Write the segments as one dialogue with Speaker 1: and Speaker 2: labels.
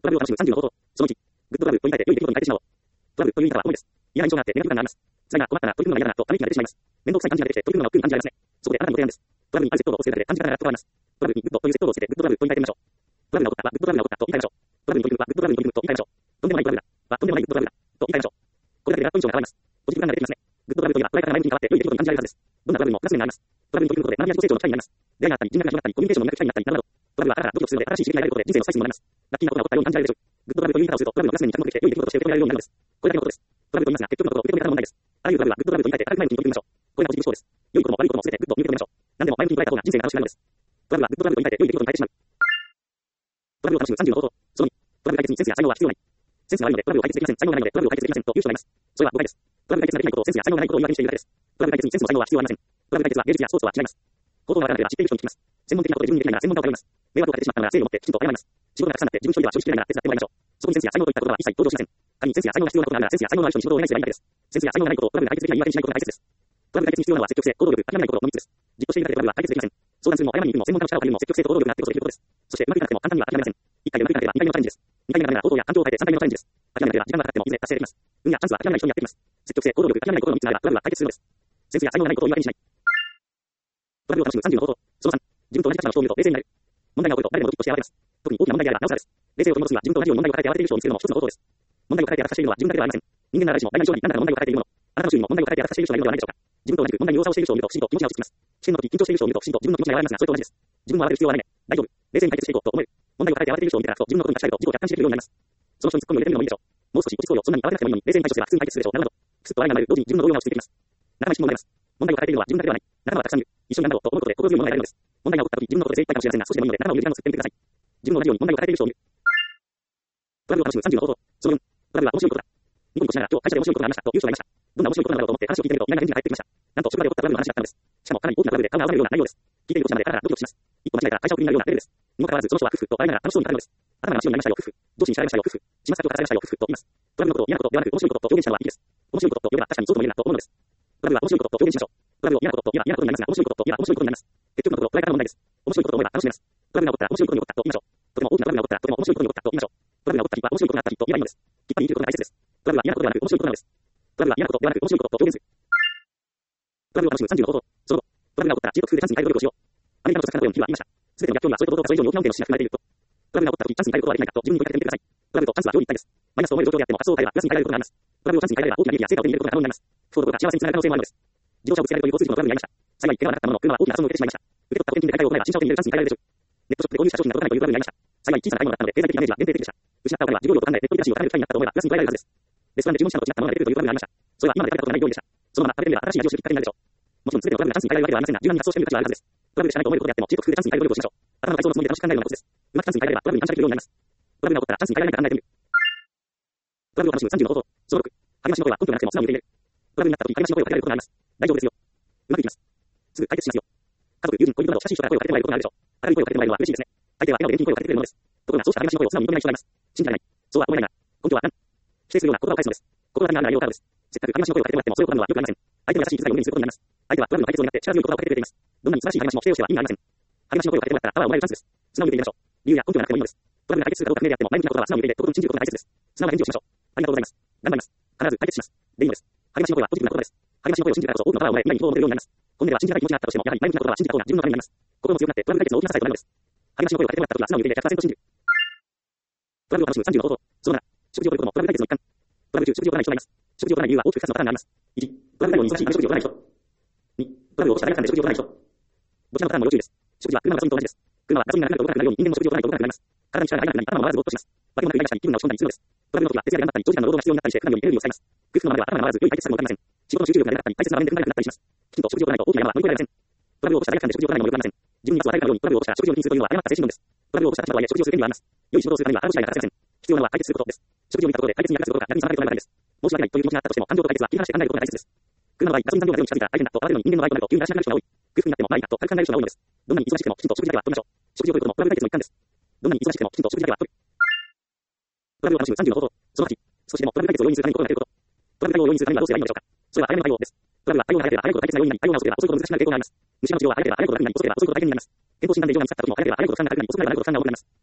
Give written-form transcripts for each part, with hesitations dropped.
Speaker 1: トラブルを楽しむ30の方法。その1、グッドトラブルと言い換えて良い出来事に変えてしまおう。トラブルという言い方は重いです。嫌な印象があってネガティブ感があります。辛いな、困ったな、取り組むのが嫌だなとため息が出てしまいます。面倒くさい感じが出てきて取り組むのが億劫に感じられますね。そこであなたにご提案です。トラブルにあるセットをつけるだけで短時間ながら変わります。トラブルにグッドというセットをつけてグッドトラブルと言い換えてみましょう。トラブルが起こったはグッドトラブルが起こったと言い換えましょう。トラブルに取り組むはグッドトラブルに取り組むと言い換えましょう。とんでもないトラブルだはとんでもないグッドトラブルだと言い換えましょう。これだけでガッと印象が変わります。ポジティブ感が出てきますね。グッドトラブルというのは捉え方が前向きに変わって良い出来事に感じられるはずです。どんなトラブルもプラス面があります。トラブルに取り組むことで学びや自己成長の機会になります。出会いがあったり、人脈が広がったり、コミュニケーションの磨く機会になったり、などなど。トラブルはあららドキドキするので新しい刺激が得られることで人生の最新にもなります。ラッキーなことが起こったように感じられるでしょう。グッドトラブルという言い方をするとトラブルのプラス面に着目できて良い出来事として受け止められるようになるのです。これだけのことです。トラブルと言いますが、結局のところ受け止め方の問題です。あらゆるトラブルはグッドトラブルと言い換えて高く前向きに取り組みましょう。これがポジティブ思考です。良いことも悪いことも全てグッドに受け止めましょう。何でも前向きに捉えた方が人生が楽しくなるのです。トラブルはグッドトラブルと言い換えて良い出来事に変えてしまう。トラブルを楽しむ30の方法。その2、トラブル解決にセンスや才能は必要ない。センスが悪いのでトラブルを解決できません。才能がないのでトラブルを解決できませんという人がいます。それは誤解です。トラブル解決ができないことをセンスや才能がないことを言い訳にしているだけです。トラブル解決にセンスも才能は必要ありません。トラブル解決は芸術やスポーツとは違います。方法がわからなければ知っている人に聞きます。専門的なことで自分にできないなら専門家を頼みます。迷惑をかけてしまったのなら誠意を持ってきちんと謝ります。仕事がたくさんあって自分一人では正直できないなら手伝ってもらいましょう。そこにセンスや才能といったことは一切登場しません。仮にセンスや才能が必要なことならセンスや才能のある人に仕事をお願いすればいいだけです。センスや才能がないことをトラブルで解決できない言い訳にしないことが大切です。トラブル解決に必要なのは積極性、行動力、諦めないことの3つです。じっとしているだけでトラブルは解決できません。相談するも謝りに行くも専門家の力を借りるも積極性と行動力があってこそできることです。そしてうまくいかなくても簡単には諦めません。1回でうまくいかなければ2回目のチャレンジです。2回目がダメなら方法や環境を変えて3回目のチャレンジです。諦めなければ時間がかかってもいずれ達成できます。運やチャンスは諦めない人にやってきます。積極性、行動力、諦めないことの3つがあればトラブルは解決するのです。センスや才能がないことを言い訳にしない。トラブルを楽しむ30の方法。その3、自分と同じ立場の人を見ると冷静になる。問題が起こると誰でもドキッとして慌てます。特に大きな問題であればなおさらです。冷静を取り戻すには自分と同じように問題を抱えて慌てている人を見つけるのも一つの方法です。問題を抱えてやらかしているのは自分だけではありません。人間なら誰しも大なり小なり何らかの問題を抱えているもの。あなたの周囲にも問題を抱えてやらかしている人がいるのではないでしょうか。自分と同じく問題に容赦をしている人を見ると不思議と気持ちが落ち着きます。試験の時緊張している人を見ると不思議と自分の気持ちが和らぎますが、それと同じです。自分も慌てる必要はないね。大丈夫。冷静に解決していこうと思える。問題を抱えて慌てている人を見たら自分のことに立ち返ると自己を客観視できるようになります。その人にツッコミを入れてみるのもいいでしょう。もう少し落ち着こうよ。そんなに慌てなくてもいいのに冷静に対処すれば普通に解決するでしょう。なるほど。くすっと笑いが生まれる。同時に自分の動揺が落ち着いてきます。仲間に質問をもらいます。問題を抱えているのは自分だけではない。仲間はたくさんいる。一緒に頑張ろうと思うことで心強いものが得られるのです。問題が起こった時自分のことで精一杯かもしれませんが少しでもいいので仲間を入れる時間を作ってみてください。自分も同じように問題を抱えている人を見る。トラブルを楽しむ30の方法。その4、トラブルは面白いことだ。ニコニコしながら今日会社で面白いことがありましたという人がいました。どんな面白いことなのだろうと思って話を聞いてみるとみんなが元気に帰ってきました。なんと職場で起こったトラブルの話だったのです。しかもかなり大きなトラブルで顔が合わないような内容です。聞いている途中までだからドキドキします。一歩間違えたら会社をクビになるようなレベルです。にもかかわらずその人はフフと笑いながら楽しそうに語るのです。頭が真っ白になりましたよフフ。上司に知られましたよフフ。しまったとされましたよフフと言います。トラブルのことを嫌なことではなく面白いことと表現したのはいいです。面白いことと呼べば確かにそうとも言えるなと思うのです。トラブルは面白いことと表現しましょう。トラブルを嫌なことと言えば嫌なことになりますが面白いことと言えば面白いことになります。結局のところ捉え方の問題です。面白いことと思えば楽しめます。トラブルが起こったら面白いことに起こったと言いましょう。とても大きなトラブルが起こったらとても面白いことに起こったと言いましょう。トラブルが起こった日は面白いことがあった日と言えばいいのです。きっぱり生きることが大切です。トラブルは嫌なことではなく面白いことなのです。トラブルは嫌なことではなく面白いことと表現する。トラブルを楽しむ30の方法。その後、トラブルが起こったら自己工夫でチャンスに変える努力をしよう。アメリカの作家のようには言いました。すべての逆境にはそれとどうかそれ以上に大きな運転のしなくなれていると。トラブルが起こった時チャンスに変えることはできないかと自分に問いかけてみてください。トラブルとチャンスは両に一体です。マイナスと思える状況であっても発想を変えればプラスに変えられることがあります。トラブルをチャンスに変えれば大きな利益や成果を手に入れることが可能になります。不幸どころか幸せにつながる可能性もあるのです。自動車をぶつけられるという交通事故のトラブルに遭いました。幸い怪我はなかったものの車は大きな損を受けてしまいました。受け取った保険金で買い替えを行えば新車を手に入れるチャンスに変えられるでしょう。ネットショップで購入した商品が届かないというトラブルに遭いました。幸い小さな買い物だったので経済的ダメージは限定的でした。失ったお金は自己量と考えネットリテラシーを高める機会になったと思えばプラスに捉えられるはずです。レストランで注文したのと違ったものが出てくるというトラブルがありました。それは今まで食べたことがない料理でした。そのまま食べてみれば新しい味を知るきっかけになるでしょう。もちろん全てのトラブルがチャンスに変えられるわけではありませんが、柔軟に発想してみる価値はあるはずです。トラブルでしかないと思えることであっても自己工夫でチャンスに変える努力をしましょう。頭の体操のつもりで楽しく考えるようなコツです。うまくチャンスに変えればトラブルに反射できるようになります。トラブルが起こったらチャンスに変えられないか考えてみる。トラブルを楽しむ30の方法。その6、励ましの声は根拠がなくても素直に受け入れる。トラブルになった時励ましの声をかけられることがあります。大丈夫ですよ。うまくいきます。すぐ解決しますよ。家族、友人、恋人など親しい人から声をかけてもらえることがあるでしょう。明るい声をかけてもらえるのは嬉しいですね。相手は笑顔で元気に声をかけてくれるものです。ところがそうした励ましの声を素直に認めない人がいます。信じられない。そうは思えないが、根拠は何？否定するような言葉を返すのです。心当たりのある内容からです。せっかく励ましの声をかけてもらってもそういうことなのはよくありません。相手の優しい気遣いを目にすることになります。相手はトラブルの解決を担って力強い言葉をかけてくれています。どんなに素晴らしい励ましも否定をしては意味がありません。励ましの声をかけてもらったらパワーをもらえるチャンスです。素直に受け入れましょう。理由や根拠がなくてもいいのです。トラブルが解決するかどうか不明であっても前向きな言葉は素直に受け入れてとことん信じることが大切です。素直な返事をしましょう。ありがとうございます。頑張ります。必ず解決します。でいいのです。励ましの声はポジティブな言葉です。励ましの声を信じたからこそ多くのパワーをもらえ、未来に希望を持てるようになります。本音では信じられない気持ちがあったとしても、やはり前向きな言葉は信じた方が自分のためになります。心も強くなってトラブル解決の大きな支えとなるのです。励ましの声をかけてもらった時は素直に受け入れ100%信じる。トラブルを楽しむ30の方法。その7、食事をとることもトラブル解決の一環。トラブル中食事をとらない人がいます。食事をとらない理由は大きく2つのパターンがあります。1、トラブル内容に忙しいため食事をとらない人。2、トラブルを起こした大学間で食事をとらない人。どちらのパターンも要注意です。食事は車のガソリンと同じです。車はガソリンがなくなると動かなくなるように人間も食事をとらないと動かなくなります。体に力が入らなくなり頭も回らずぼーっとします。わけもなくイライラしたり気分が落ち込んだりするのです。トラブルの時は徹夜で頑張ったり長時間の労働が必要になったりして普段よりエネルギーを使います。空腹のままでは頭が回らず良い解決策もわかりません。仕事の集中力が出なかったり大切な場面で考えなくなったりします。きちんと食事をとらないと大きな山は乗り越えられません。トラブルを起こした大学間で食事をとらないのもよくありません。自分に圧を与えるかのようにトラブルを起こした食事を気にするというのは誤った精神論です。トラブルを起こした立場とはいえ食事をする権利はあります。良い仕事をするためには腹ごしらえが欠かせません。必要なのは解決することです。食事を見たところで解決に役立つことが逆に下がることがないです。申し訳ないという気持ちがあったとしても感情と解決は切り離して考えることが大切です。車の場合、ガソリン残量がゼロに近づいたら大変だと慌てるのに人間の場合となると急に話し合いが人が多い。空腹になってもまあいいかと軽く考える人が多いのです。どんなに忙しくてもきちんと食事だけはとりましょう。食事をとることもトラブル解決の一環です。どんなに忙しくてもきちんと食事だけはとる。トラブルを楽しむ30の方法。その8、少しでもトラブル解決を容易にするために心がけること。トラブル対応を容易にするためにはどうすればいいのでしょうか。それは早めの対応です。トラブルは対応が早ければ早いこと解決が容易になり、対応が遅ければ遅いこと難しくなる傾向があります。虫歯の治療は早ければ早いこと楽になり、遅ければ遅いこと大変になります。健康診断で異常が見つかった時も早ければ早いこと負担が軽くなり、遅ければ長いこと負担が重くなります。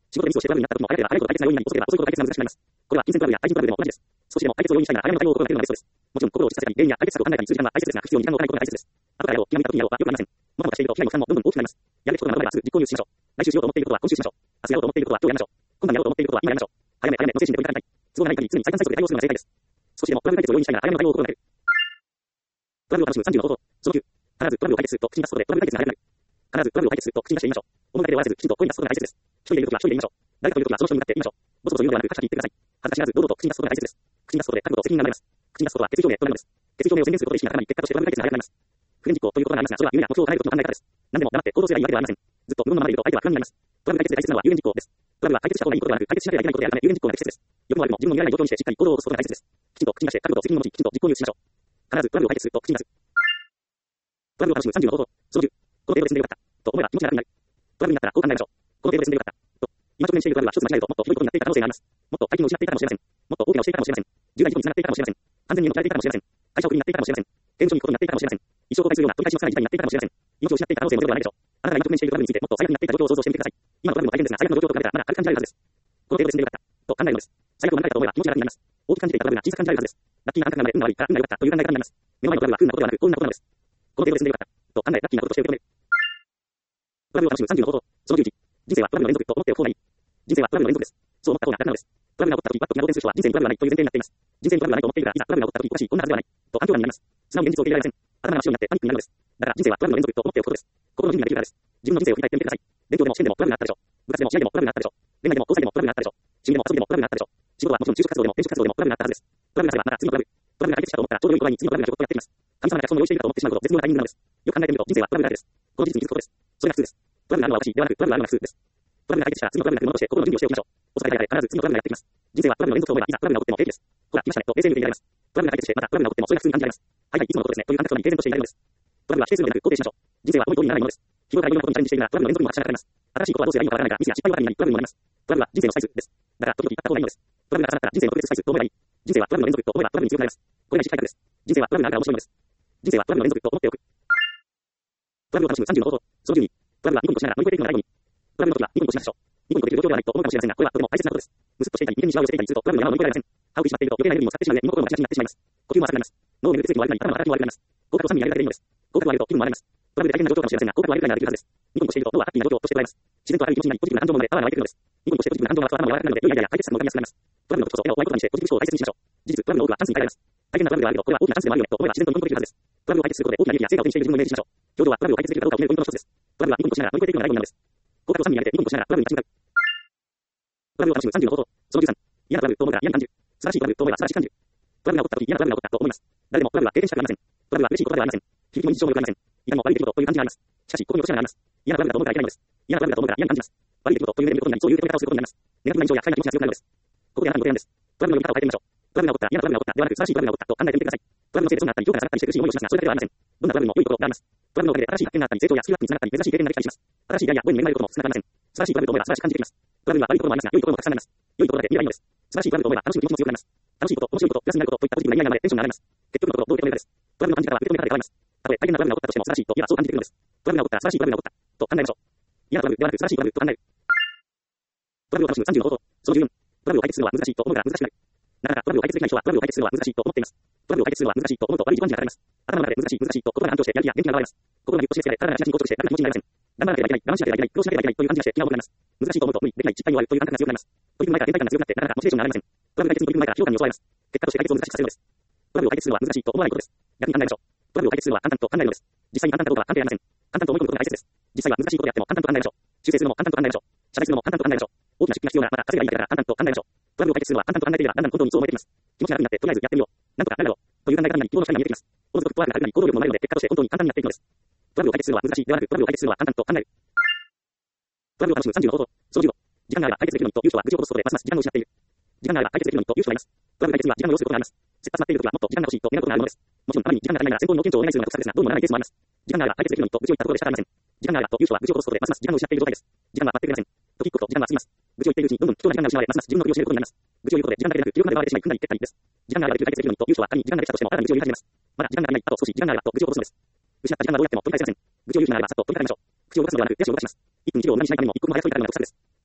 Speaker 1: 仕事でミスをしてトラブルになった時も早ければ早いほど解決が容易になり、遅ければ遅いほど解決が難しくなります。これは金銭トラブルや愛人トラブルでも同じです。少しでも解決を容易にしたいなら早めの対応を心がけるのがベストです。もちろん心を落ち着かせたり、原因や解決策を考えたりする時間は大切ですが、不必要に時間を置かないことが大切です。後からやろう、気が向いた時にやろうはよくありません。もたもたしていると被害の負担もどんどん大きくなります。やるべきことがまとまればすぐ実行に移しましょう。来週しようと思っていることは今週しましょう。明日やろうと思っていることは今日やりましょう。今晩やろうと思っていることは今やりましょう。早め早めの精神で取り掛かりたい。都合がない限り常に最短最速で対応するのが正解です。少しでもトラブル解決を容易にしたいなら早めの対応を心がける。トラブルを楽しむ30の方法。その9。必ずトラブルを解決すると口に出すことでトラブル解決が早くなる。必ずトラブルを解決すると口に出して言いましょう。思いだけで終わらせず、きちんと声に出すことが大切です。一人でいるときは一人で言いましょう。誰かといるときはその人に向かって言いましょう。ボソボソ言うのではなく、カシャキ言ってください。恥ずかしがらず堂々と口に出すことが大切です。口に出すことで覚悟と責任が生まれます。口に出すことは決意表明となるのです。決意表明を宣言することで意識が高まり、結果としてトラブル解決が早くなります。不言実行ということがありますが、それは夢や目標を叶えるときの考え方です。何でも黙って行動すればいいわけではありません。ずっと無言のままでいると相手は不安になります。トラブル解決で大切なのは有言実行です。トラブルは解決した方がいいことではなく、解決しなければいけないことであるため、有言実行が適切です。良くも悪くも自分の見られない状況にしてしっかり行動を起こすことが大切です。きちんと口に出して覚悟と責任を持ち、きちんと実行に移しましょう。必ずトラブルを解決すると口に出す。トラブルを楽しむ30の方法。その10。この程度で済んでよかった。と思えば気持ちが楽になる。トラブルになったらこう考えましょう。この程度で済んでよかった。と。今直面しているトラブルは一つ間違えるともっとひどいことになっていた可能性があります。もっと大金を失っていたかもしれません。もっと大怪我をしていたかもしれません。重大事故につながっていたかもしれません。完全に持ち上げていたかもしれません。会社をクビになっていたかもしれません。刑務所に行くことになっていたかもしれません。一生後悔するような取り返しのつかない事態になっていたかもしれません。命を失っていた可能性もゼロではないでしょう。あなたが今直面しているトラブルについてもっと最悪になっていた状況を想像してみてください。今のトラブルも大変ですが、最悪の状況と比べたらまだ軽く感じられるはずです。この程度で済んでよかった。と考えるのです。最悪を免れたと思えば気持ちが楽になります。大きく感じていたトラブルが小さく感じられるはずです。ラッキーな感覚が生まれ、運が悪いから運が良かったという考え方になります。目の前のトラブルは不運なことではなく幸運なことなのです。この程度で済んでよかった。と考え、ラッキーなこととして受け止める。トラブルを楽しむ30の方法。その11。人生はトラブルの連続と思っておく方がいい。人生はトラブルの連続です。そう思った方が楽なのです。トラブルが起こった時、バッと気が動転する人は人生にトラブルがないという前提になっています。人生にトラブルがないと思っているから、いざトラブルが起こった時、おかしい、こんなはずではない。と反響がになります。素直に現実を受け入れられません。頭が真っ白になってパニックになるのです。だから人生はトラブルの連続と思っておくことです。心の準備ができるからです。自分の人生を振り返ってみてください。勉強でも試験でもトラブルがあったでしょう。部活でも試合でもトラブルがあったでしょう。恋愛でも交際でもトラブルがあったでしょう。趣味でも遊びでもトラブルがあったでしょう。仕事はもちろん就職活動でも転職活動でもトラブルがあったはずです。トラブルがあればまた次のトラブル。トラブルが解決したと思ったらちょうど良い頃合いに次のトラブルがちょこっとやってきます。神様がその用意しているかと思ってしまうほど絶妙なタイミングなのです。よく考えてみると人生はトラブルだらけです。この事実に気づくことです。それが普通です。トラブルがあるのはおかしいではなく、トラブルがあるのが普通です。トラブルが解決したら次のトラブルが来るものとして心の準備をしておきましょう。お疲れ様で必ず次のトラブルがやってきます。人生はトラブルの連続と思えばいざトラブルが起こっても平気です。ほら、来ましたねと冷静に受け入れられます。トラブルが解決してまたトラブルが起こってもそれが普通に感じられます。はいはい、いつものことですねという感覚に平然としていられるのです。トラブルは否定するのではなく肯定しましょう。人生は思い通りにならないものです。日頃からいろんなことにチャレンジしているならトラブルの連続にも拍車がかかります。新しいことはどうすればいいのかわからないが、ミスや失敗ばかりになりトラブルにもなります。トラブルは人生のサイズです。だから時々言った方がいいのです。トラブルが重なったら人生の特別サイズと思えばいい。人生はトラブルの連続と思えばトラブルに強くなります。これが意識改革です。人生はトラブルがあるから面白いのです。人生はトラブルの連続と思っておく。トラブルを楽しむ30の方法。その12。トラブルはニコニコしながら乗り越えていくのが醍醐味。トラブルの時はニコニコしましょう。ニコニコできる状況ではないと思うかもしれませんが、これはとても大切なことです。むすっとしていたり、眉間にシワを寄せていたりするとトラブルの山を乗り越えられません。歯を食いしまっていると余計なエネルギーも使ってしまうので、身も心もガチガチになってしまいます。呼吸も浅くなります。脳を巡る血液も悪くなり、頭も働きも悪くなります。合格と酸味やるだけでいいのです。合格を上げると気分も上がります。トラブルで大変な状況かもしれませんが、合格を上げるくらいならできるはずです。ニコニコしていると脳はハッピーな状況として捉えます。自然と明るい気持ちになり、ポジティブな感情も生まれ、パワーが湧いてくるのです。ニコニコしてポジティブな感情が湧くと頭も柔らかくなるので、良いアイデアや解決策も浮かびやすくなります。トラブルの時こそ親を怖いことにしてポジティブ思考を大切にしましょう。事実、トラブルの多くはチャンスに変えられます。大変なトラブルがあるけど、これは大きなチャンスでもあるよねと思えば自然とニコニコできるはずです。トラブルを解決することで大きな利益や成果を手にしている自分をイメージしましょう。表情はトラブルを解決できるかどうかを決めるポイントの一つです。トラブルはニコニコしながら乗り越えていくのが醍醐味なのです。合格を酸味にやれてニコニコしながらトラブルに立ち向かう。トラブルを楽しむ30の方法。その13。嫌なトラブルと思うから嫌に感じる。素晴らしいトラブルと思えば素晴らしく感じる。トラブルが起こった時嫌なトラブルが起こったと思います。誰でもトラブルは経験したくありません。トラブルは嬉しいことではありません。響きも日常も良くありません。痛みも悪い出来事という感じがあります。しかし、ここに落とし穴があります。嫌なトラブルだと思うからいけないのです。嫌なトラブルだと思うから嫌に感じます。悪い出来事というレベルごとになり、そういう受け止め方をすることになります。ネガティブな印象や不快な気持ちが強くなるのです。ここであなたのご提案です。トラブルの見方を変えてみましょう。トラブルが起こったら嫌なトラブルが起こったではなく素晴らしいトラブルが起こったと考えてみてください。トラブルのせいで損があったり、評価が下がったりして苦しい思いをしますが、それだけではありません。どんなトラブルにも良いことがあります。トラブルのおかげで新しい発見があったり、成長やスキルアップにつながったり、珍しい経験ができたりします。新しい出会いやご縁に恵まれることも少なくありません。素晴らしいトラブルと思えば素晴らしく感じてきます。トラブルは悪いこともありますが、良いこともたくさんあります。良いことだけ見ればいいのです。素晴らしいトラブルと思えば楽しい気持ちも強くなります。楽しいこと、面白いこと、プラスになることといったポジティブな意味合いが生まれテンションが上がります。結局のところどう受け止めるかです。トラブルの感じ方は受け止め方で変わります。たとえ大変なトラブルが起こったとしても素晴らしいと言えばそう感じてくるのです。トラブルが起こったら素晴らしいトラブルが起こったと考えましょう。嫌なトラブルではなく素晴らしいトラブルと考える。トラブルを楽しむ30の方法。その14。トラブルを解決するのは難しいと思うから難しくなる。なかなかトラブルを解決できない人はトラブルを解決するのは難しいと思っています。トラブルを解決するのは難しいと思うと悪い自己暗示がかかります。頭の中で難しい難しいと言葉が暗唱してやる気や元気が現れます。心がぎっと締め付けられ、体がチラチラに硬直して楽な気持ちになりません。頑張らなければいけない、我慢しなければいけない、苦労しなければいけないという感じがして気が重くなります。難しいと思うと無理、できない、失敗に終わるという感覚が強くなります。取り組む前から限界感が強くなってなかなかモチベーションが上がりません。トラブル解決に取り組む前から疲労感に襲われます。結果として解決を難しくさせるのです。トラブルを解決するのは難しいと思わないことです。逆に考えましょう。トラブルを解決するのは簡単と考えるのです。実際に簡単かどうかは関係ありません。簡単と思い込むことが大切です。実際は難しいことであっても簡単と考えましょう。修正するのも簡単と考えましょう。謝罪するのも簡単と考えましょう。大きな出費が必要ならまた稼げばいいだけだから簡単と考えましょう。トラブルを解決するのは簡単と考えていればだんだん本当にそう思えてきます。気持ちが楽になってとりあえずやってみよう。なんとかなるだろう。という考え方になり、希望の光が見えてきます。おのずとフットワークが軽くなり、行動力も生まれるので、結果として本当に簡単になっていくのです。トラブルを解決するのは難しいではなく、トラブルを解決するのは簡単と考える。トラブルを楽しむ30の方法。その15。時間があれば解決できるのにという人は愚痴を起こすことでますます時間を失っている。時間があれば解決できるのにという人がいます。トラブル解決には時間を要することがあります。切羽詰まっているときはもっと時間が欲しいと願うことがあるのです。もちろん、あまりに時間が足りないなら先方にも店長をお願いするのが得策ですが、どうもならないケースもあります。時間があれば解決できるのにと愚痴を言ったところで仕方ありません。時間があればという人は愚痴を起こすことでますます時間を失っている状態です。時間は待ってくれません。時々と時間は過ぎます。愚痴を言っているうちにどんどん貴重な時間が失われ、ますます自分の首を絞めることになります。愚痴を言うことで時間だけでなく気力まで奪われてしまい、組んだり結果にです。時間があれば解決できるのにという人は仮に時間ができたとしても、新たに愚痴を言い始めます。まだ時間が足りない、あと少し時間があればと愚痴を起こすのです。失った時間はどうやっても取り返せません。愚痴を言う気があればさっと取り返せましょう。口を動かすのではなく手足を動かします。1分1秒を無駄にしないためにも一刻も早く取り返すのが得策です。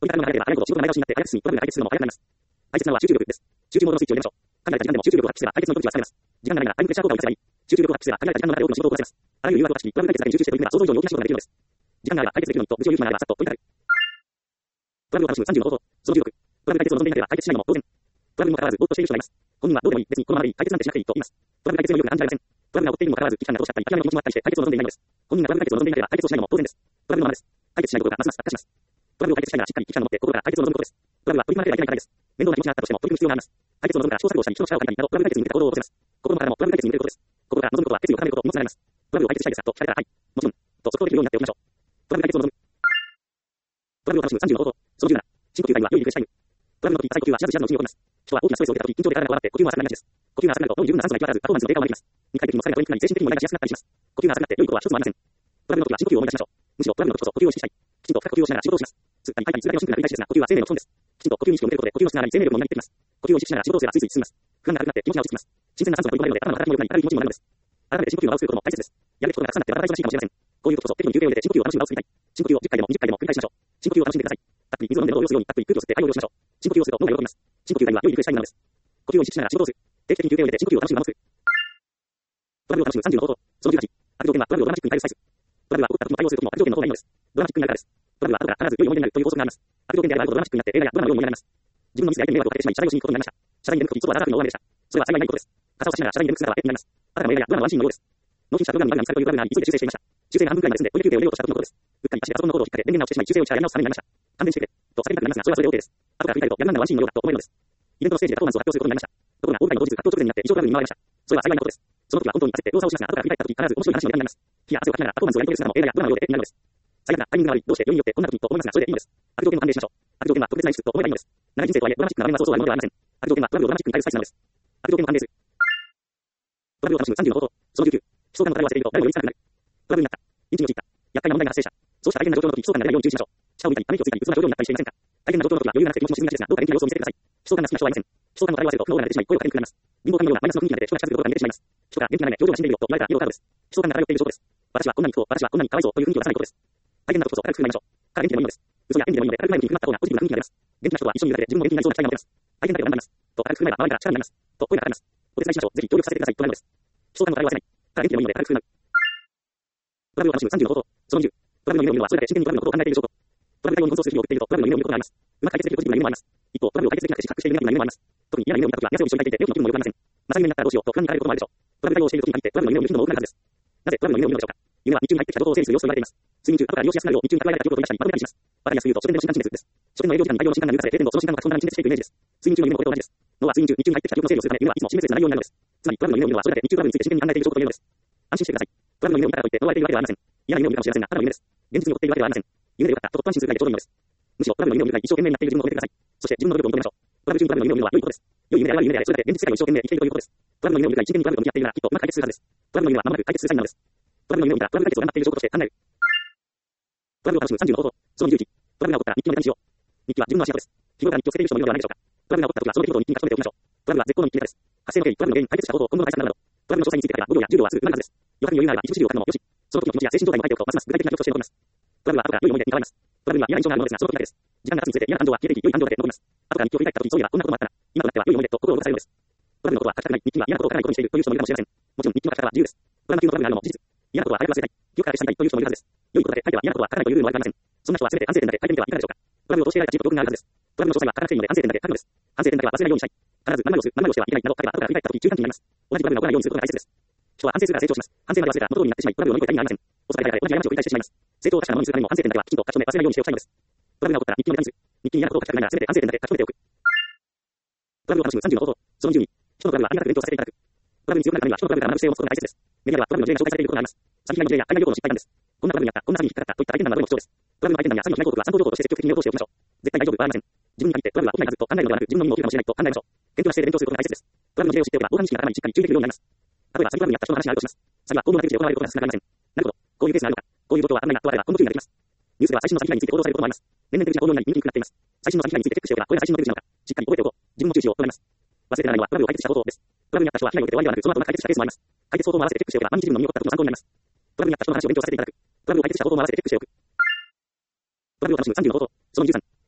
Speaker 1: 取り方の流れでは、あらゆること仕事の前倒しになって、早く進み、トラブルが解決するのも早くなります。大切なのは集中力です。集中モードのスイッチを入れましょう。限られた時間でも集中力を発揮すれば、解決の糸口は掴めます。時間がないなら、タイムプレッシャー効果を生かせばいい。集中力を発揮すれば、限られた時間の中で多くの仕事をこなせます。あらゆる誘惑を断ち切り、トラブル解決だけに集中して取り組めば、想像以上に大きな仕事ができるのです。時間があれば解決できるのにと、無知を言う暇があれば、さっと取り掛かる。トラブルを楽しむ30の方法、その16。トラブル解決を望んでいなければ解決しないのも当然。トラブルにもかかわらず、ぼーっとしている人がいます。本人はどうでもいい、別にこのままでいい、解決なんてしなくていいと言います。トラブル解決の意欲が感じられません。トラブルが起こっているにもかかわらず、危機感がどうしちゃったり、諦めの気持ちもあったりして、解決を望んでいないのです。本人がトラブル解決を望んでいなければ解決をしないのも当然です。トラブルのままです。解決しないことがますます悪化します。トラブルを解決したいならしっかり危機感を持って心から解決を望むことです。トラブルは取り組まなければいけないからです。面倒な気持ちがあったとしても取り組む必要があります。解決を望むから試行錯誤したり、人の力を借りたりなど、トラブル解決に向けた行動を起こせます。心からもトラブル解決に向けることです。心から望むことは決意を固めることにつながります。トラブルを解決したいですかと聞かれたら、はい、もちろん、と即答できるようになっておきましょう。トラブル解決を望む。トラブルを楽しむ30の方法、その17。深呼吸以外には良いリフレッシュタイム。トラブルの時、浅い呼吸は知らず知らずのうちに起こります。人は大きなストレスを受けた時、緊張で体がこわばって呼吸が浅くなりがちです。呼吸が浅くなると脳に十分な酸素が行き渡らず、パフォーマンスの低下を招きます。肉体的にも疲れが取りにくくなり、精神的にもイライラしやすくなったりします。呼吸が浅くなって良いことは一つもありません。トラブルの時は深呼吸を思い出しましょう。むしろトラブルの時こそ呼吸を意識したい。きちんと深く呼吸をしながら仕事をします。つったり吐いたり、辛いをシンクが繰り返しですが、呼吸は生命の基本です。きちんと呼吸に意識を向けることで、呼吸をしながら生命力もみなぎってきます。呼吸を意識しながら仕事をすればついつい進みます。不安がなくなって気持ちが落ち着きます。新鮮な酸素が取り込まれるので、頭の働きも良くなり、明るい気持ちにもなるのです。改めて深呼吸を合わせることも大切です。やるべきことがたくさんあってバタバタ忙しいかもしれません。こういうことこそ適度に休憩を入れて深呼吸を楽しむ場を作りたい。深呼吸を10回でも20回でも繰り返しましょう。深呼吸を楽しんでください。たっぷり水を飲んで喉を潤すようにたっぷり空気を吸って肺を潤しましょう。深呼吸をすると脳が喜びます。深呼吸以外には良いリフレッシュタイムなのです。呼吸を意識しながら仕事をする。定期的に休憩を入れて深呼吸を楽しむ場を作る。トラブルを楽しむ30の方法、その18。悪条件はトラブルをドラマチックに対応するサイズ。トラブルは起こった時に対応する時も悪条件の方がいいのです。ドラマチックになるからです。トラブルは後から必ず良い思い出になるという法則があります。悪条件であればドラマチックになって映画やドラマのようになります。自分のミスで相手に迷惑をかけてしまい、謝罪をしに行くことになりました。謝罪に出る時、そこはザラザラの大雨でした。それは幸いないことです。傘を差しながら謝罪に出る姿はエッチになります。あたかも映画やドラマのワンシーンのようです。納品したプログラムに何かにされるというプラグがあり、急いで修正していました。修正が半分くらいまで済んで、トイレ休憩を入れようとした時のことです。うっかり足でパソコンのコードを引っ掛け、電源直してしまい、修正をしたらやり直すためになりました。勘弁してくれ、と叫びたくなりますが、それはそれで OK です。後から振り返ると、やるなんだワンシーンのようだと思えるのです。イベントのステージでパフォーマンスを発表することになりました。ところが、大会の当日、発表直前になって異常トラブルに見舞われました。それは幸いなことです。その時は本当に焦って動作をしますが、後から振り返った時、必ず面白い話のネタになります。火や汗をかきながらパフォーマンスをやり遂げる姿も映画やドラマのようで絵になるのです。最悪なタイミングが悪い、どうしてよりによってこんな時と思いますが、それでいいのです。悪条件を判定しましょう。悪条件は特別な演出と思えばいいのです。長い人生とはいえ、ドラマチックな場面はそうそうあるものではありません。悪条件はトラブルをドラマチックに対応するサイズなのです。悪条件を判定する。トラブルを楽しむ30の方法、その19。悲壮感の漂わせていると誰もより辛くなる。トラブルになった。インチに陥った。厄介な問題が発生した。そうした大変な状況の時、悲壮感が出ないように注意しましょう。舌を吹いたり、ため息をついたり、うつな状況になったりしていませんか。大変な状況の時は余裕がなくて気持ちも沈みがちですが、どうか元気な様子を見せてください。悲壮感が好きな人はいません。悲壮感の対応をすると不能が出てしまい、声をかけにくくなります。貧乏神のようなマイナスの雰囲気が出て人が近づくことが見えてしまいます。人が元気がないね、表情が死んでいるよと言われたらイエローカードです。悲壮感が漂っている証拠です。私はこんなに不幸、私はこんなにかわいそうという雰囲気を出さないことです。大変なことこそ軽く振る舞いましょう。から元気でもいいのです。嘘や演技でもいいので、軽く前向きに振る舞った方がポジティブな雰囲気が出ます。元気な人は一緒にいるだけで自分も元気になりそうな期待が持てます。大変だけど頑張ります。と軽く振る舞えば周りから力になります。と声がかかります。お手伝いしましょう。ぜひ協力させてください。となるのです。悲壮感の対応はせない。から元気でもいいので軽く振る舞う。トラブルを楽しむ30の方法、その20。トラブルの夢を見るのはそれだけ真剣にトラブルのことを考えている証拠。トラブル対応に奔走する日々を送っていると、トラブルの夢を見ることがあります。うまく解決できるポジティブな夢もあります。一方、トラブルを解決できなくて失格しているネガティブな夢もあります。特に嫌な夢を見たときは、汗を一緒にかいていて、両親の気分も良くなりません。まさに夢になったらどうしようと不安に駆られることもあるでしょう。トラブル対応をしているときに限って、トラブルの夢を見る人も多くなるはずです。なぜトラブルの夢を見るのでしょうか。夢は日中に入ってきた情報を整理する様子と言われています。睡眠中、後から利用しやすくなるよう、日中に蓄えられた記憶を取り出したり、まとめたりします。わかりやすく言うと、書店の新幹線です。書店の営業時間に大量の新刊が入荷され、閉店後、その新刊が書き込んだら陳列していくイメージです。睡眠中の夢もこれと同じです。脳は睡眠中、日中に入ってきた記憶の整理をするため、夢はいつも親切な内容になるのです。つまり、トラブルの夢を見るのはそれだけ日中トラブルについて真剣に考えている証拠と言えるのです。安心してください。トラブルの夢を見たからといって呪われているわけではありません。嫌な夢を見るかもしれませんが、ただの夢です。現実に起こっているわけではありません。夢でよかったと突破心するがちょうどいいのです。むしろトラブルの夢を見るが一生懸命になっている自分を褒めてください。そして自分の努力を認めましょう。トラブル中にトラブルの夢を見るのは良いことです。良い夢であればいい夢であれ、それだけ現実世界を一生懸命生きているということです。トラブルの夢を見るが一生懸命にトラブルと向き合っているならきっとうまく解決するはずです。トラブルの夢はまもなく解決するサインなのです。トラブルの夢を見たらトラブル解決を頑張っている証拠として考える。トラブルを楽しむ30の方法、その11。トラブルが起こったら日記のネタにしよう。日記は自分の足跡です。日頃から日記をつけている人もいるのではないでしょうか。トラブルが起こった時はその出来事を日記に書き留めておきましょう。トラブルは絶好の日記ネタです。発生の経緯、トラブルの原因、解決した方法、今後の対策など、トラブルの詳細について書けば5秒や10秒はすぐ埋まるはずです。余白に余裕があれば一部資料を書くのもよし。その時の気持ちや精神状態も書いておくとますます具体的な記録として残ります。トラブルは後から良い思い出に変わります。トラブルには嫌な印象があるものですが、その時だけです。時間が経つにつれて嫌な感情は消えていき、良い感情だけ残ります。後から日記を振り返った時、そういえばこんなこともあったな。今となっては良い思い出と心を動かされるのです。トラブルのことは書きたくない、日記は嫌なことを書かないことにしているという人もいるかもしれません。もちろん日記の書き方は自由です。ドラマ級のトラブルがあるのも事実。嫌なことは早く忘れたい。記憶から消したいという人もいるはずです。良いことだけ書いては嫌なことは書かないというルールもありません。そんな人はせめて反省点だけ書いてみてはいかがでしょうか。トラブルを通して得られた自己と教訓があるはずです。トラブルの詳細は書かなくていいので反省点だけ書くのです。反省点だけは忘れないようにしたい。必ず何々をする、何々をしてはいけないなど書けば後から振り返った時注意喚起になります。同じトラブルが起こらないようにすることが大切です。人は反省するから成長します。反省まで忘れたら元通りになってしまい、トラブルを乗り越えた意味がありません。遅かれ早かれ同じ過ちを繰り返してしまいます。成長を確かなものにするためにも反省点だけはきちんと書き留め忘れないようにしておきたいのです。トラブルが起こったら日記のネタにする。日記に嫌なことを書きたくないならせめて反省点だけ書き留めておく。トラブルを楽しむ30の方法、その12。人のトラブルはありがたく勉強させていただく。トラブルに強くなるためには人のトラブルから学ぶ姿勢を持つことが大切です。メディアではトラブルの事例が紹介されていることがあります。詐欺被害の事例や海外旅行の失敗談です。こんなトラブルにあった、こんな詐欺に引っかかったといった体験談なども貴重です。トラブルの体験談や詐欺のしない報告は参考情報として積極的に報告しておきましょう。絶対大丈夫はありません。自分に限ってトラブルは起きないはずと考えるのではなく、自分の身も起きるかもしれないと考えましょう。謙虚な姿勢で勉強することが大切です。トラブルの事例を知っておけば、防犯意識が頭にしっかり注意できるようになります。例えば、詐欺トラブルにあった人の話があるとします。詐欺は行動の手口で行われることが少なくありません。なるほど。こういうケースがあるのか。こういう状況はあんまりなとあれば、こんな風になります。ニュースでは最新の詐欺被害について報道されることもあります。年々手口が報道になり人気になっています。最新の詐欺被害についてチェックしておけば、これが最新の手口なのか、しっかり覚えておこう。自分も注視を行います。忘れてならないのはトラブルを解決した方法です。トラブルにあった人は被害を受けて終わりではなく、その後うまく解決したケースもあります。解決方法も合わせてチェックしておけば、毎日自分の身に起こったことの参考になります。トラブルにあった人の話を勉強させていただく。トラブルを解決した方法も合わせてチェックしておく。トラブルを楽しむ30の方法、その13。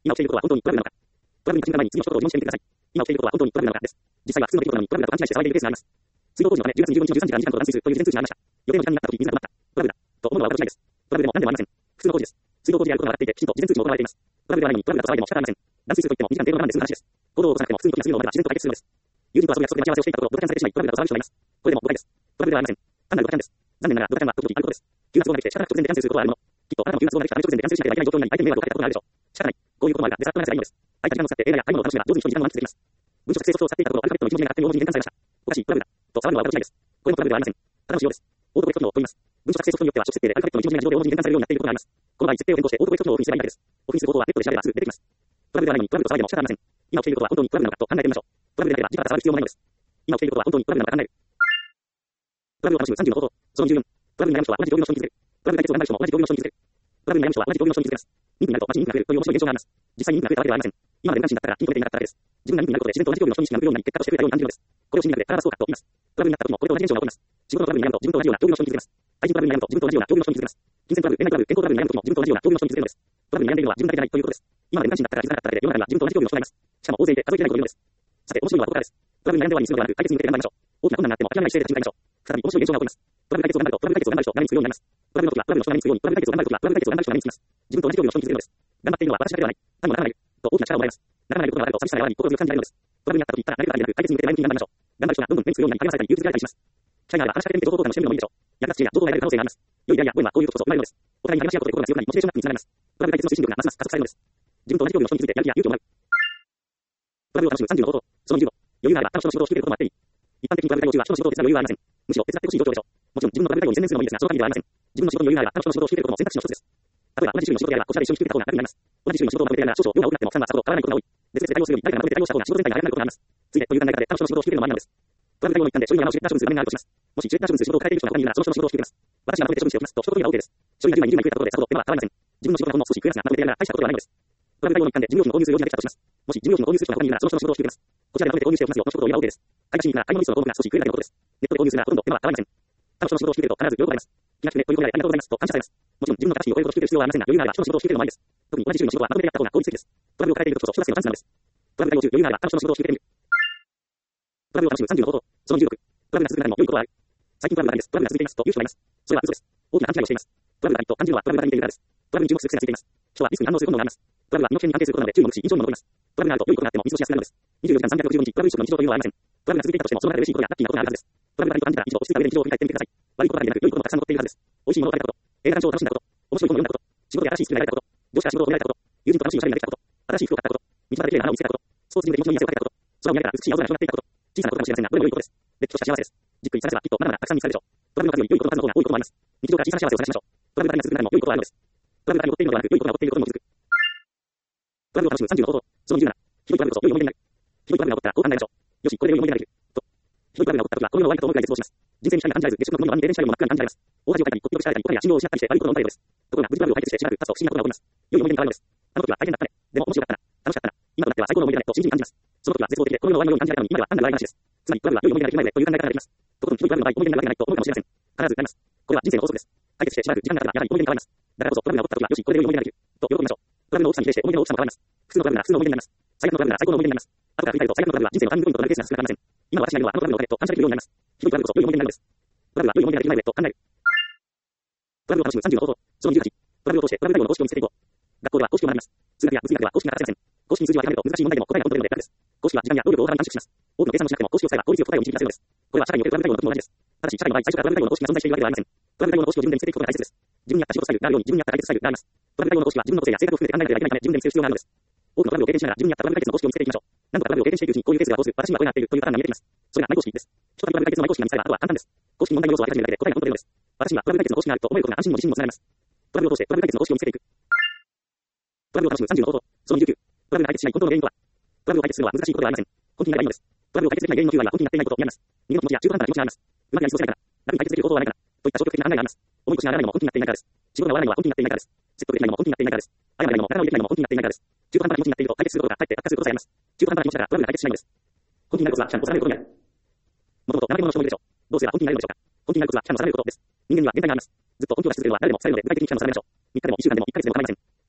Speaker 1: 今起きていることは本当にトラブルなのか。トラブルに立ち向かう前に次の一言を疑問してみてください。今起きていることは本当にトラブルなのかです。実際は普通の出来事なのにトラブルだと勘違いして騒いでいるケースがあります。水道工事のため10月25日の13時から2時間と断水するという事前通知がありました。予定の時間になった時水が止まった。トラブルだ。と思うのは私ないです。トラブルでも何でもありません。普通の工事です。水道工事であることが分かっていて、きちんと事前通知も行われています。トラブルではないのにトラブルだと騒いでも仕方ありません。断水するといっても2時間程度の我慢で済む話です。行動を起こさなくても普通に時が過ぎるのを待てば自然と解決するのです。友人と遊ぶ約束で待ち合わせをしていたところ、ドタキャンされてしまいトラブルだと騒ぐ人がいます。これでも誤解です。トラブルではありません。単なるドタキャンです。残念ながらドタキャンは時々あることです。急な都合ができて仕方なく突然でキャンセルすることはあるもの。きっとあなたも急な都合ができたため直前でキャンセルしなければいけない状況になり相手に迷惑をかけたことがあるでしょう。仕方ない。こういうこともあるがデザートランスがいいのです。空いた時間を使って映画や買い物を楽しめば上手に人に時間を満喫できます。文書作成ソフトを使っていたところアルファベットの一文字目が勝手に大文字に変換されました。おかしい、トラブルだ。と騒ぐのは私ないです。これもトラブルではありません。ただの仕様です。オートコレクト機能と言います。文書作成ソフトによっては初設定でアルファベットの一文字目が自動で大文字に変換されるようになっていることがあります。この場合、設定を変更してオートコレクト機能をオフにすればいいだけです。オフにする方法はネットで調べればすぐ出てきます。トラブルではないのにトラブルと騒いでも仕方ありません。今起きていることは本当にトラブルなのかと考えてみましょう。トラブルでなければ時間が騒ぐ必要もないのです。今起きていることは本当にトラブルなのか考える。トラブルを楽しむ30の方法。その14。トラブルに悩む人は同じ境遇の人に気づける。トラブル解決を頑張る人も同じ境遇の人に気づける。トラブルに悩む人は同じ境遇の人に気づけます。妊婦になると街に妊婦が増えるという面白い現象があります。実際に妊婦が増えたわけではありません。今まで無関心だったが、筋トレできなかっただけです。自分が妊婦になることで自然と同じ境遇の人に気が向くようになり、結果として増えたように感じるのです。これを心理学でパラダス効果と言います。トラブルになった時もこれと同じ現象が起こります。仕事のトラブルに悩むと自分と同じような境遇の人に気づけます。対人トラブルに悩むと自分と同じような境遇の人に気づけます。金銭トラブル、恋愛トラブル、健康トラブルに悩む時も自分と同じような境遇の人に気づけるのです。トラブルに悩んでいるのは自分だけでないということです。今まで無関心だったから気づかなかっただけで世の中には自分と同じ境遇の人がいます。しかも大勢いて数えきれないというのです。さて、面白いのはここからです。トラブルに悩んで終わりにするのではなく、解決に向けて頑張りましょう。大きな困難があっても諦めない姿勢で立ち向かいましょう。再び面白い現象が起こります。トラブル解決を頑張ると、トラブル解決を頑張る人が何にするようになります。トラブルの時はトラブルの人が何にするように、トラブル解決を頑張る時はトラブル解決を頑張る人が何にするます。自分と同じ境遇の人に気づけるのです。頑張っているのは私だけではない。他にもならないと大きな力をもらいます。ならないことがあると寂しさや心強く感じられるのです。トラブルになった時からなれるだけでなく、解決に向けて前向きに頑張りましょう。頑張る人がどんどん目にするようになり励まされたり勇気づけられたりします。機会があれば話しかけてみて情報交換をしてみるのもいいでしょう。役立つ知恵や情報が得られる可能性があります。良い出会いやご縁はこういうことこそ生まれるのです。お互いに励まし合うことで心が強くなり、モチベーションアップにつながります。トラブル解決の推進力がますます加速されるのです。自分と同じ境遇の人に気づいてやる気や勇気をもらう。トラブルを楽しむ30の方法。その15。余裕があれば他の人の仕事を引き受けることもあっていい。一般的にトラブル対応中は人の仕事を手伝う余裕はありません。むしろ手伝ってほしい状況でしょう。もちろん自分のトラブル対応に専念するのもいいですが、その限りではありません。自分の仕事に余裕があれば他の人の仕事を引き受けることも選択肢の一つです。例えば同じ種類の仕事であればこちらで一緒に引き受けた方が楽になります。同じ種類の仕事をまとめてやるなら少々量が多くなっても負担がさほど変わらないことが多い。別々で対応するより誰かがまとめて対応した方が仕事全体が早くなることがあります。ついでという考え方で他の人の仕事を引き受けるのもありなんです。トラブル対応の一環で書類の山をしれっな処分する場面があるとします。もししれっな処分する仕事を変えている人が他にいるならその人の仕事を引き受けます。私がまとめて処分しておきますと所得が OK です。書類が10枚20枚増えたことでさほど手間は変わりません。自分の仕事がほんの少し増えますがまとめてやるなら大したことではないのです。トラブル対応の一環で事務用品を購入する用事ができたとします。もし事務用品を購入する人が他にいるならその人の仕事を引き受けます。こちらでまとめて購入しておきますよの仕事を言えば OK です。買い出しに行くなら買い物リストの項目が少し増えるだけのことです。ネットで購入するならほとんど手間は変わりません。他の人の仕事を引き受けると必ず喜ばれます。気が利くネットに来られありがとうございますと感謝されます。もちろん自分の形にお声を引き受ける必要はありませんが余裕があれば人の仕事を引き受けるのもありです。特に同じ種類の仕事はまとめてやった方が効率的です。トラブルを変えているとこそ人助けのチャンスなのです。トラブル対応中余裕があれば他の人の仕事を引き受けてみる。トラブルを楽しむ30の方法。その16。トラブルが続く中でも良いことはある。最近トラブルが大変です。トラブルが続いていますという人がいます。それは嘘です。大きな勘違いをしています。トラブルが大変と感じるのはトラブルが大変というからです。トラブルに注目する癖がついています。人はリスクに反応する本能があります。トラブルは身の危険に関係することなので注意も向くし印象にも残ります。トラブルがあると良いことがあってもミスをしやすくなるのです。24時間365日トラブル一色の日常というのはありません。トラブルが続いていたとしてもその中で嬉しいことやラッキーなことがあるはずです。トラブルが大変と感じたら一度落ち着いた上で日常を振り返ってみてください。悪いことだけでなく良いこともたくさん残っているはずです。美味しいものを食べたこと、映画鑑賞を楽しんだこと、面白い本を読んだこと、仕事で新しいスキルが得られたこと、上司から仕事を褒められたこと、友人と楽しいおしゃべりができたこと、新しい服を買ったこと、道端で綺麗な花を見つけたこと、スポーツジムで気持ちのいい汗をかいたこと、空を見上げたら美しい青空が広がっていたこと、小さなことかもしれませんが、どれも良いことです。れっきとした幸せです。じっくり探せばきっとまだまだたくさん見つかるでしょう。トラブルの数より良いことの数の方が多いこともあります。日常から小さな幸せを探しましょう。トラブルが続く中でも良いことはあるのです。トラブルが残っているのではなく良いことが起こっていることにも気づく。トラブルを楽しむ30の方法。その27。ひどいトラブルこそ良い思い出になる。ひどいトラブルが起こったらこう考えましょう。よし、これで良い思い出ができる。と。ひどいトラブルが起こった時はこの世の終わりだと思うくらい絶望します。人生に光が感じられず、月食の雲の暗に停電したような真っ暗に感じられます。大恥をかいたり、コップをしたり、もはや信号を失ったりして悪いことの飲んだようです。ところが無事トラブルを解決してしばらく経つと不思議なことが起こります。良い思い出に変わるのです。あの時は大変だったね。でも面白かったな。楽しかったな。今となっては最高の思い出だねと真摯に感じます。その時は絶望的でこの世の終わりのように感じられたのに今では単なる笑い話です。つまりトラブルは良い思い出ができる前でという考え方ができます。ところにひどいトラブルの場合思い出になるわけがないと思うかもしれません。必ずなります。これは人生の法則です。解決してしばらく時間が経てばやはり思い出に変わります。だからこそトラブルが起こった時はよしこれで良い思い出ができると喜びましょう。トラブルの大きさに比例して思い出の大きさも変わります。普通のトラブルなら普通の思い出になります。最悪のトラブルなら最高の思い出になります。後から振り返ると最悪のトラブルは人生のターニングポイントとなるケースが少なくありません。今私がいるのはあのトラブルのおかげと感謝できるようになります。ひどいトラブルこそ良い思い出になるのです。トラブルは良い思い出ができる前でと考える。トラブルを楽しむ30の方法。その28。トラブルを通してトラブル対応の公式を見せていこう。学校では公式を学びます。数学や物理学では公式が欠かせません。公式に数字を当てはめると難しい問題でも答えが本当にので楽です。公式は時間や労力を大幅に短縮します。多くの計算をしなくても公式を使えば効率よく答えを導き出せるのです。これは社会におけるトラブル対応の時も同じです。ただし社会の場合最初からトラブル対応の公式が存在しているわけではありません。トラブル対応の公式を自分で見せていくことが大切です。自分に合った仕事スタイルがあるように自分に合った解決スタイルがあります。トラブル対応の公式は自分の個性や性格を含めて考えなければいけないため自分で見せる必要があるのです。多くのトラブルを経験しながら自分に合ったトラブル解決の公式を見つけていきましょう。何度かトラブルを経験していくうちにこういうケースが起こす、私にはこれが合っているというパターンが見えてきます。それがマイ公式です。一つトラブル解決のマイ公式が見つかればあとは簡単です。公式に問題の要素を当て始めるだけで答えが本当に出るのです。私にはトラブル解決の公式があると思えることが安心にも自信にもつながります。トラブルを通してトラブル解決の公式を見せていく。トラブルを楽しむ30の方法。その29。トラブルが解決しない本当の原因とは。トラブルを解決するのは難しいことではありません。根気になればいいのです。トラブルを解決できない原因の9割は根気になっていないことになります。逃げの気持ちや中途半端な気持ちがあります。うまくやり過ごせないから。楽に解決できる方法はないから。といった消極的な考えがあります。重い腰が上がらないのも根気になっていないからです。仕事が終わらないのは根気になっていないからです。説得できないのも根気になっていないからです。謝れないのも体を入れてないのも根気になっていないからです。中途半端な気持ちになっていると解決することがかえって悪化することさえあります。中途半端な気持ちだからトラブルが解決しないのです。根気になるコツはちゃんと収めることにある。もともと怠け者の人もいるでしょう。どうすれば根気になれるのでしょうか。根気になるコツはちゃんと収めることです。人間には限界があります。ずっと根気を出し続けるのは誰でもされるので具体的にちゃんと収めましょう。3日でも1週間でも1ヶ月でも構いません。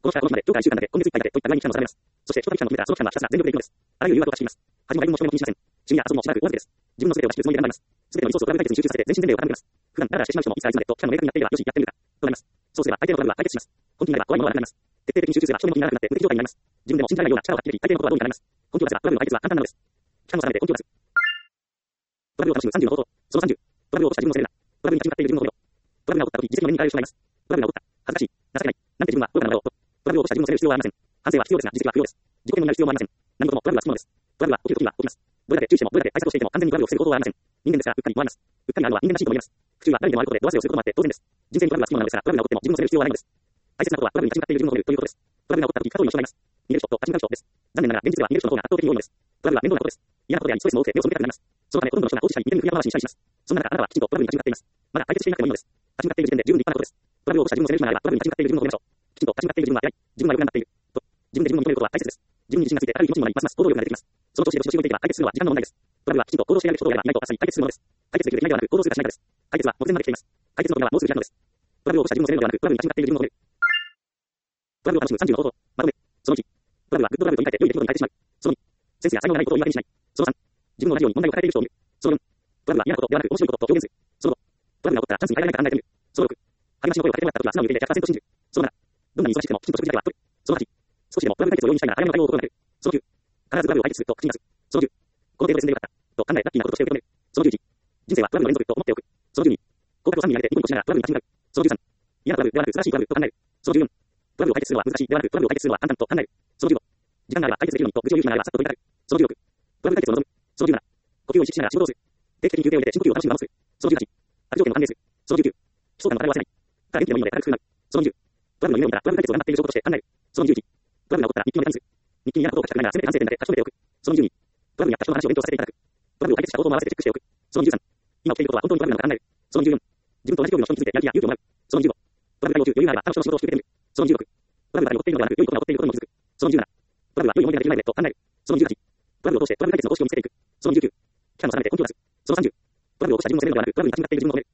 Speaker 1: この期間まで、上下1週間だけ、今月いっぱいだけ、といった具合に期間を定めます。そして、初期期間を決めたその期間はひたすら全力で行くのです。あらゆる誘惑を断ち切ります。恥も外部も証明も気にしません。趣味や遊びもしばらくお預けです。自分の全てを出し切るつもりで頑張ります。全てのリソースをトラブル解決に集中させて全身全霊を傾けます。普段ダラダラしてしまう人もいつかいつまでと期間の明確にやっていれば、よし、やってみるか、となります。そうすれば相手のトラブルは解決します。本気になれば怖いものはなくなります。徹底的に集中すれば人目も気にならなくなって無敵状態になります。自分でも信じられないような力を発揮でき、相手のことはどうにかなります。根拠を出せばトラブルの解決は簡単なのです。期間を定めて根拠を出す。トラブルを楽しむ30の方法。その30。トラブルを起こした自分を責めるな。トラブルに立ち向かっている自分を褒めろ。トラブルが起こった時、自責の念に駆られる人がいます。トラブルが起こった。恥ずかしい。情けない。なんて自分は愚かなのだろうと。トラブルを起こした自分を責める必要はありません。反省は必要ですが、自責は不要です。自己嫌悪になる必要もありません。何事もトラブルはつきものです。トラブルは起きるときは起きます。どれだけ注意しても、どれだけ対策をしていても完全にトラブルを防ぐ方法はありません。人間ですから、うっかりもあります。うっかりがあるのは人間らしいと思います。不注意は誰にでもあることで、度忘れをすることもあって当然です。人生にトラブルはつきものなのですから、トラブルが起こっても自分を責める必要はないのです。大切なことはトラブルに立ち向かっている自分を褒めるということです。トラブルが起こった時、過去に人がいます。逃げる人と立ち向かう人です。残念ながら現実では逃げる人の方が圧倒的に多いのです。トラブルは面倒なことです。嫌なことであり、ストレスも多くて目を背けたくなります。そのため、ほとんどの人が当事者に見て見ぬふりや回しにしたりします。そんな中、あなたはきちんとトラブルに立ち向かっています。まだ解決していなくてもいいのです。立ち向かっている時点で十分立派なことです。トラブルを起こした自分を責める暇があれば、トラブルに立ち向かっている自分を褒めましょう。きちんと立ち向かっている自分は偉い。自分はよく頑張っている。と、自分で自分を認めることは大切です。自分に自信がついて、ある気持ちにもなり、ますます行動力が出てきます。その調子でどしどし動いていけば解決するのは時間の問題です。トラブルはきちんと行動している人がいないと明日に解決するものです。解決できるできないではなく、行動するかしないかです。解決は目前まで来ています。解決の扉はもうすぐ開くのです。トラブルを起こした自分を責めるのではなく、トラブルに立ち向かっている自分を褒める。トラブルを楽しむ30の方法。まとめ。その1。トラブルはグッドトラブルと言い換えて良い出来事に変えてしまう。その2。センスや才能がないことを言い訳にしない。その3。自分も同じように問題を抱えている人を見る。その4。トラブルは嫌なことではなく面白いことと表現する。その5。トラブルが起こったらチャンスに変えられないか考えてみる。その6。励ましの声をかけてもらった時は素直に受け入れて 100% 信じる。その7。どんなに忙しくてもきちんと食事だけは取る。その8。少しでもトラブル解決を容易にしたいなら早めの対応を心がける。その9。必ずトラブルを解決すると口に出す。その10。この程度で済んでよかったと考えラッキーなこととして受け止める。その11。人生はトラブルの連続と思っておく。その12。合格を3に上げてニコニコしながらトラブルに立ち向かう。その13。嫌なトラブルではなく素晴らしいトラブルと考える。その14。トラブルを解決するのは難しいではなくトラブルを解決するのは簡単と考える。その15。時間があれば解決できるのにと愚痴を言う暇があればさっと取りたく。その16。トラブル解決を望む。その17。呼吸を意識しながら仕事をする。定期的に休憩を入れて深呼吸を楽しむ間をする。その18。悪条件を歓迎する。その19。基礎感の金を忘れない。から元気でもいいので軽くなる。その20。トラブルの夢を見たらトラブル解決を頑張っている証拠として考える。その21。トラブルが起こったら日記をネタにする。日記に嫌なことを書きたくないならせめて反省点だけ書き留めておく。その22。トラブルにあった人の話を勉強させていただく。トラブルを解決したことを回せてチェックしておく。その23。今起きていることは本当にトラブルなのか考える。その24。自分と同じ境遇の人についてやる気や勇気をもらう。その25。トラブルが要求余裕があれば他の人の仕事をしてくれてみる。その26。トラブルが起こっているのではなく良いことが起こっていることにも気づく。その17。トラブルは良い思い出ができる前でと考える。その18。トラブルを通してトラブル解決の公式を見つけていく。その19。期間を定めて根拠を出す。その30。トラブルを起こした自分を責めるのではなくトラブルに立ち向かっている自分を褒める。